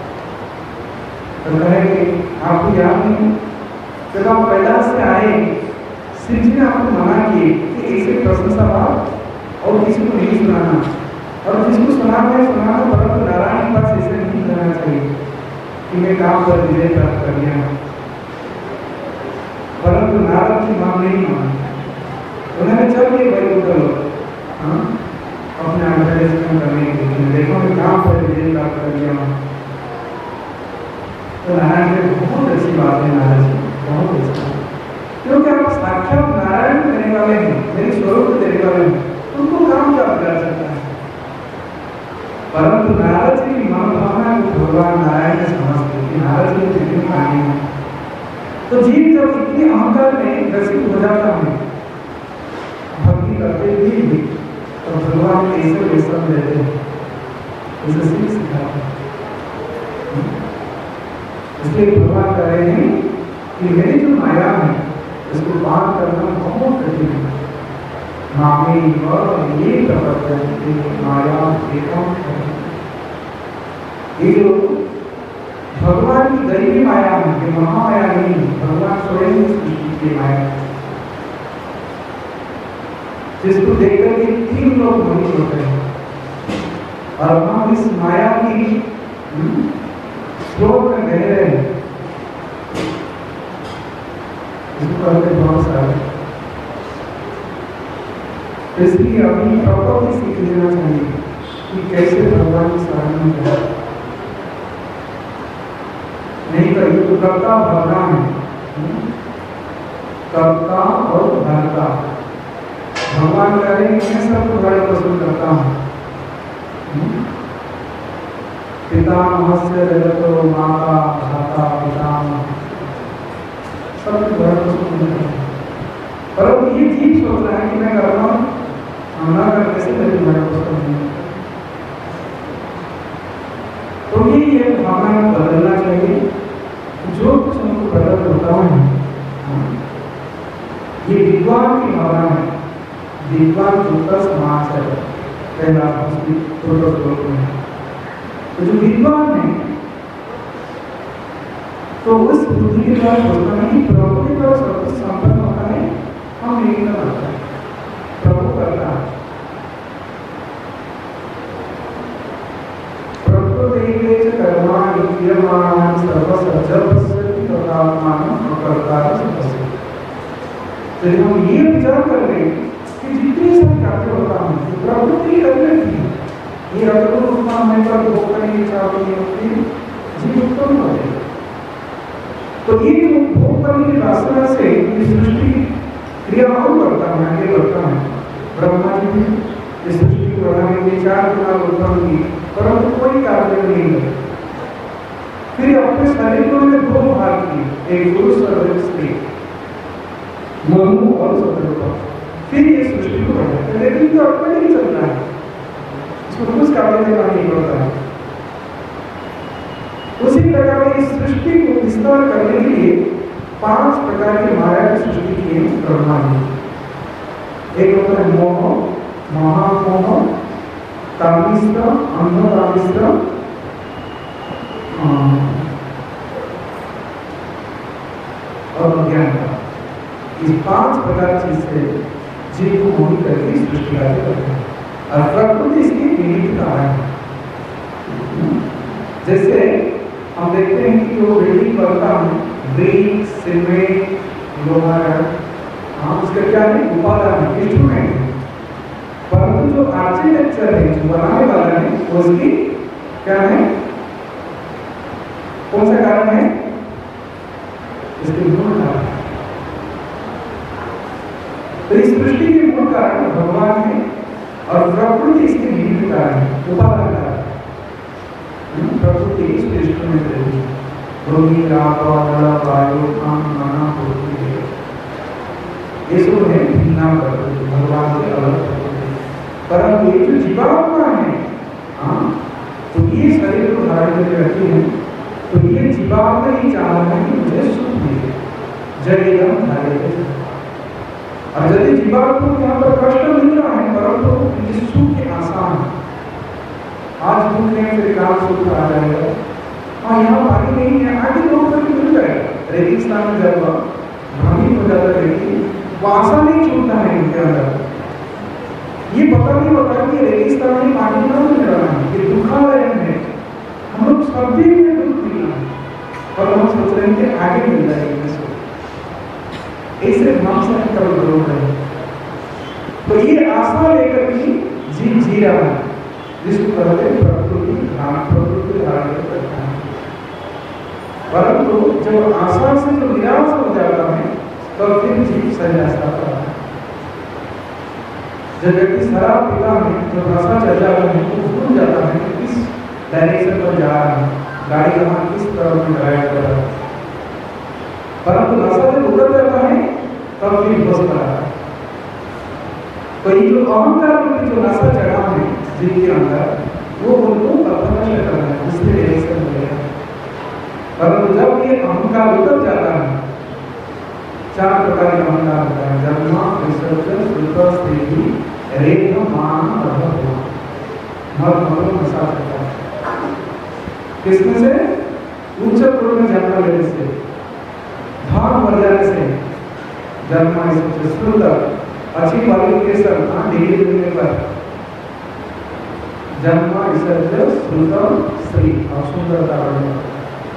तो कहे आपको याद नहीं, जब आप कैलाश से आए, श्री जी ने आपको मना किए कि ऐसे प्रशंसा बात और किसी को नहीं सुनाना, और जिसको सुनाना है सुनाना, परंतु नारायण के पास ऐसे नहीं करना चाहिए कि मैं काम पर विजय प्राप्त कर लिया। परंतु नारद की मांग नहीं मानी, उन्होंने चल के वैकुंठ लोग अपने आत्मनिर्भर करने के लिए, देखो मैं काम पर विजय प्राप्त कर लिया। तो नारायण की बहुत अच्छी बात है, नारायण जी बहुत अच्छी, क्योंकि आप साक्षात नारायण देने वाले हैं, मेरे स्वरूप देने वाले हैं, उनको काम प्राप्त कर सकता है। परंतु नारद जी की मनोभावना को भगवान नारायण ने समझते कि नारद जी कितनी कहानी है। तो जीव जब इतनी अहंकार में ग्रसित हो जाता है भक्ति करते हुए, तो भगवान कैसे वैष्णव देते हैं, उसे सीख सिखाते हैं। इसलिए भगवान कह रहे हैं कि मेरी जो माया है इसको पार करना बहुत कठिन है। मामे ये प्रपत्ति माया एकम, ये जो भगवान की दैवी माया है, ये महामाया नहीं, भगवान स्वयं की माया, जिसको देखकर के तीन लोग मोहित होते हैं। और हम इस माया की स्रोत में रह रहे हैं, इसको कहते बहुत सारे। इसलिए अपनी प्रॉपर्टी सीख लेना चाहिए कि कैसे भगवान की शरण में जाए, नहीं तो युग कर्ता भगवान है, कर्ता और भरता। भगवान कह रहे हैं मैं सबको बड़ा पसंद करता हूँ। पितामहस्य जगतो माता धाता पितामह, सबको बड़ा पसंद करता हूँ। परंतु ये जीव सोच रहा है कि मैं कर रहा हूँ ना करने से मेरी बड़ा पसंद नहीं। तो ये भावना बदलना चाहिए। जो कुछ हमको बदल होता है ये विद्वान की भावना है। विद्वान दूसरा समाज है, पहला श्लोक में। तो जो विद्वान है तो उस बुद्धि के द्वारा सोचता है कि प्रभु के द्वारा सब कुछ संपन्न होता है, हम नहीं कर पाते, प्रभु करता है। प्रभु देवे च कर्माणि क्रियमाणानि सर्वसज्जपस्यति तदात्मानं प्रकर्ता सपस्यति। तो जब हम ये विचार कर लें कि जितनी सारी कार्य होता है तो प्रकृति कर लेती है, ये अगर उतना हमें पर भोग करने की इच्छा होती है जीव उत्पन्न हो जाएगा। तो ये जो भोग करने की वासना से ये सृष्टि क्रिया और करता है, आगे बढ़ता है। ब्रह्मा जी ने इस सृष्टि को बनाने के 4 गुना उत्पन्न की, परंतु कोई कार्य नहीं है। फिर अपने शरीर में 2 भाग किए, एक पुरुष और एक स्त्री, मनु और सतरूपा। फिर ये सृष्टि को बनाया, लेकिन तो अपने नहीं चलता है, इसको कुछ कार्य करना नहीं पड़ता है। उसी प्रकार इस सृष्टि को विस्तार करने के लिए 5 प्रकार की माया की सृष्टि की है ब्रह्मा जी। एक होता है मोह, महामोह, कामिष्ठ, अंधकामिष्ठ, और अज्ञान का। इस 5 प्रकार चीज से जीव को मोहित करके सृष्टि कार्य करते हैं और प्रकृति इसकी निमित्त कारण है। जैसे हम देखते हैं कि जो बिल्डिंग बनता है, ब्रिक, सीमेंट, लोहा, उसका क्या है, उपादान है, इंस्ट्रूमेंट है। परंतु जो आर्किटेक्चर है, जो बनाने वाला है, उसकी क्या है, कौन सा कारण है, इसके मूल कारण। तो इस सृष्टि के मूल कारण भगवान है और प्रकृति इसके निमित्त कारण है, उपादान कारण। प्रकृति इस इंस्ट्रूमेंट है, भूमि, आकाश, जल, वायु, मन, बुद्धि, ये सब है भिन्न प्रकृति, भगवान से अलग प्रकृति। परंतु ये जो जीवात्मा है, तो ये शरीर को धारण करके रखी है, तो ये जीवात्मा ही चाह रहा है कि मुझे सुख मिले, जगेगा धारे। और यदि जीवात्मा को यहाँ पर कष्ट मिल रहा है, परंतु मुझे सुख के आसान है, आज दुख है फिर काल सुख आ जाएगा, हाँ यहाँ पानी नहीं है, आगे लोग करके मिल जाएगा। रेगिस्तान में जब भ्रमित हो जाता है कि वो आशा नहीं छूटता है इनके अंदर, ये पता नहीं होता कि रेगिस्तान में पानी ना मिल रहा है, ये दुखालय है, हम लोग सभी में दुख मिलना है और हम सोच रहे हैं कि आगे मिल जाएगा। ऐसे नाम से जरूर है। तो ये आशा लेकर के जीव जी रहा है, जिसको कहते हैं प्रकृति धारण करता है। परंतु जब आशा से जो निराश हो जाता है तो फिर जीव सही रास्ता पर आता है। जब व्यक्ति शराब पीता है, जब नशा चढ़ जाता है, तो भूल जाता है कि किस डायरेक्शन पर जा रहा है, गाड़ी कहाँ किस तरफ में ड्राइव कर रहा है। परंतु नशा जब उतर जाता है तब फिर होश पर आता है। तो ये जो अहंकार में जो नशा चढ़ा है जिनके अंदर, वो उनको पता नहीं करना है, उससे डायरेक्शन मिलेगा। परंतु जब ये अहंकार उतर जाता है, 4 प्रकार का अहंकार होता है, जन्म, विसर्जन, श्रुत, स्थिति, रेख, मान, अभव, मतलब नशा चढ़ता है। किसमें से? उच्च पूर्व में जन्म लेने से, भाव बढ़ जाने से, जन्म, श्रुत, अच्छी क्वालिफिकेशन, डिग्री मिलने पर जन्म, विसर्जन, श्रुत, स्त्री और सुंदरता बढ़ जाती है।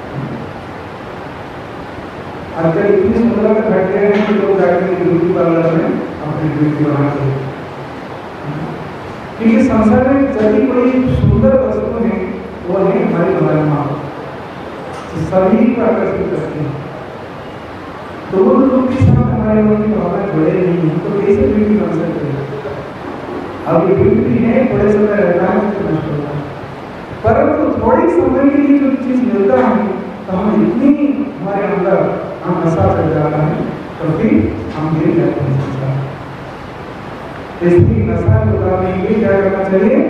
आजकल इतनी सुंदरता घट गए हैं कि लोग जाकर ब्यूटी पार्लर में अपनी ब्यूटी बनाते हैं, क्योंकि संसार में जब कोई सुंदर वस्तु है वो है हमारी हमारी माँ। तो सभी को आकर्षित करते हैं। तो वो लोग के साथ हमारे लोगों की भावना जुड़े नहीं हैं, तो कैसे ब्यूटी बन सकते हैं? अब ये ब्यूटी है, बड़े समय रहता है तो नष्ट होता है, परंतु थोड़ी समय के लिए जो चीज मिलता है तो हम इतनी हमारे अंदर हम नशा चढ़ जाता है तो फिर हम गिर जाते हैं संसार। इसलिए नशा को उतारने के लिए क्या करना चाहिए?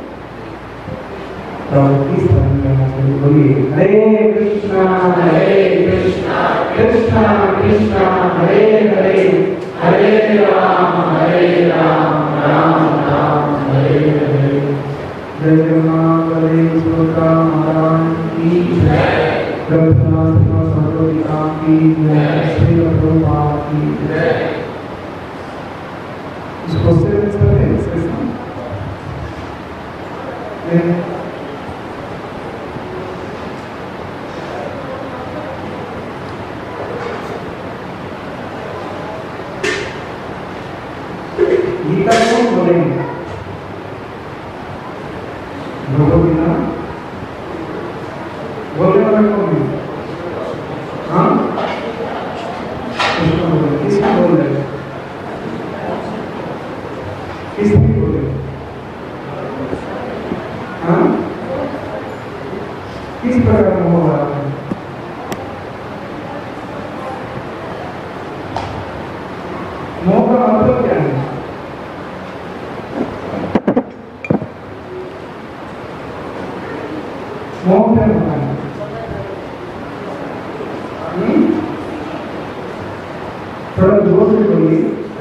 प्रभु की शरण करना चाहिए। बोलिए हरे कृष्णा कृष्णा कृष्णा हरे हरे, हरे राम राम राम हरे हरे। जय जगन्नाथ हरे सुभद्रा महाराज की जय, रघुनाथ सर्वपिता की जय, श्री प्रभुपाद की जय। इसको से चले इसके साथ गीता को बोलेंगे भगवद्गीता बोलने वाला कौन है? हाँ किसको बोले? किसको बोल रहे? किसको बोले? हाँ किस प्रकार का मोह आ रहा है? मोह का मतलब क्या है? मोह क्या होता है? थोड़ा जोर से बोलिए।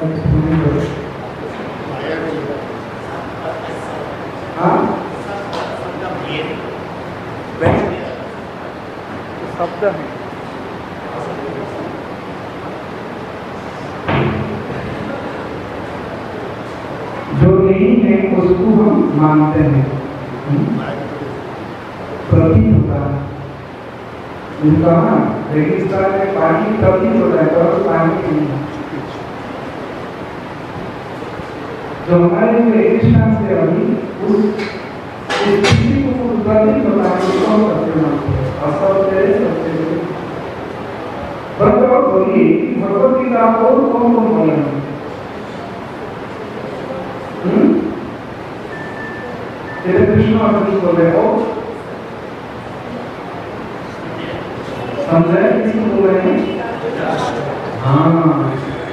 हाँ शब्द है जो नहीं है उसको हम मानते हैं, प्रतीत होता है। उनका रेगिस्तान में पानी प्रतीत होता है पर पानी नहीं है। जो हमारे रेगिस्तान से अभी उस स्थिति को प्रतीत होता है उसको हम सत्य मानते हैं। असत्य सत्य बराबर बोलिए भगवद्गीता को कौन कौन बोला है? कृष्ण अर्जुन बोल रहे हो, संजय किसको बोल रहे हैं? हाँ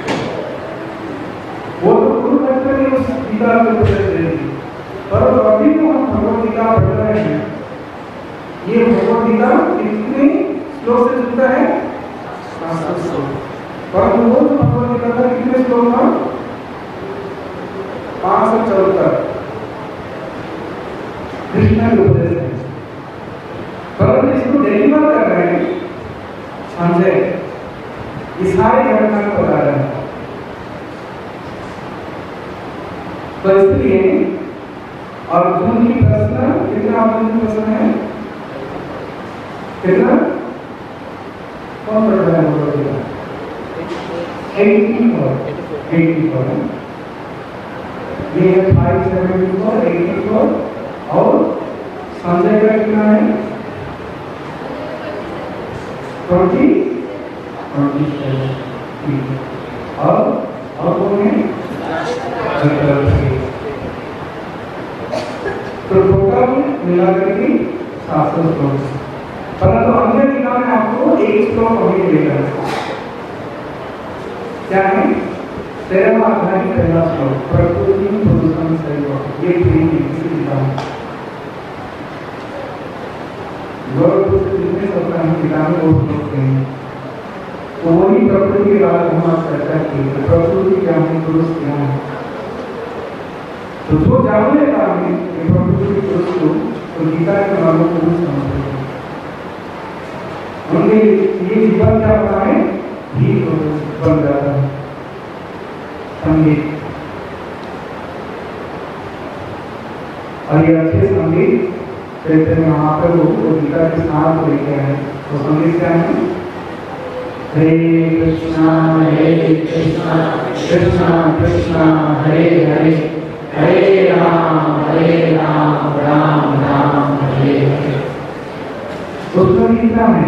वो तो गुरु लगता है उस गीता को उपदेश देंगे, पर अभी तो हम भगवद्गीता पढ़ रहे हैं। ये भगवद्गीता कितने श्लोक से जुड़ता है? 700 श्लोक। पर वो भगवद्गीता का कितने श्लोक था? 574 कृष्ण के उपदेश है। पर इसको डिलीवर कर रहे हैं संजय, ये सारे घटना को बता रहे हैं। तो इसलिए अर्जुन की प्रश्न कितना? अर्जुन की प्रश्न है कितना? कौन पढ़ रहा है? बोलो 84 ये है 574 84 और संजय का कितना है? 27 और कौन है? तो टोटल मिला करके 700 श्लोक। परंतु अन्य गीता में आपको एक श्लोक अभी मिलेगा। क्या है? 13वां अध्याय 1 श्लोक, प्रकृति प्रदूषण सहयोग। ये फ्री है किसी गीता में। गौरव से जितने शब्द हम गीता में वो श्लोक हैं, तो वही प्रकृति के बारे में हम चर्चा की। प्रकृति क्या है, पुरुष क्या है? तो जो जान लेगा हमें प्रकृति पुरुष को, तो गीता के मार्गों को समझ लेगा। उनके ये जीवन क्या होता है? भी बन जाता है संगीत। और ये अच्छे संगीत चैतन्य महाप्रभु वो गीता के साथ को लेके आए। तो संगीत क्या है? हरे कृष्णा कृष्णा कृष्णा हरे हरे, हरे राम राम राम हरे हरे। उसमें गीता है,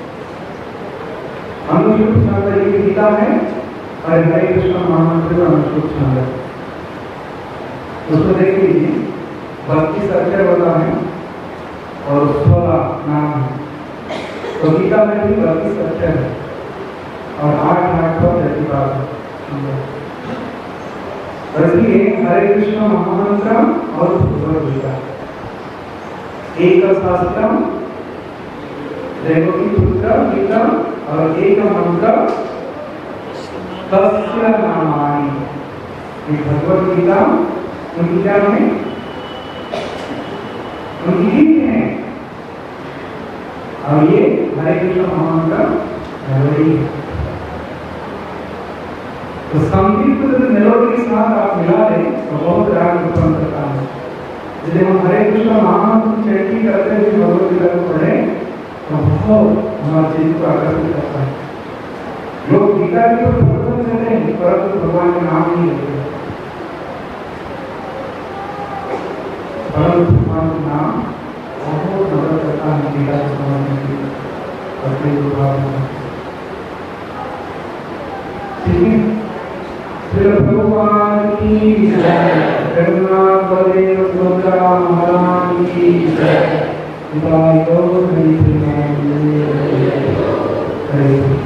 अनुष्ठुप छंद ये गीता है और हरे कृष्ण महामंत्र का अनुष्ठुप छंद है। उसको देख लीजिए, 32 अक्षर होता है और 16 नाम है। तो गीता में भी 32 अक्षर है और 8 पर प्रतिपाद है। इसलिए हरे कृष्ण महामंत्र और भगवद गीता एक शास्त्रम, देवकी पुत्र गीता और एक मंत्र तस्य नामानि। भगवद गीता उनकी क्या है, उनकी गीत है और ये हरे कृष्ण महामंत्र मेलोडी है। तो संगीत को जब मेलोडी के साथ आप मिला दें तो बहुत राग उत्पन्न करता है। यदि हम हरे कृष्ण महामंत्र चैंटिंग करते हुए भगवद गीता को पढ़े तो बहुत हमारे चित्त को आकर्षित करता है। लोग गीता की ओर प्रवचन देते हैं परंतु भगवान का नाम नहीं लेते, परंतु भगवान का नाम बहुत मदद करता है गीता को समझने के लिए। ठीक है, श्री भगवान की जय, जगन्नाथ बलदेव सुभद्रा महारानी की जय। हरे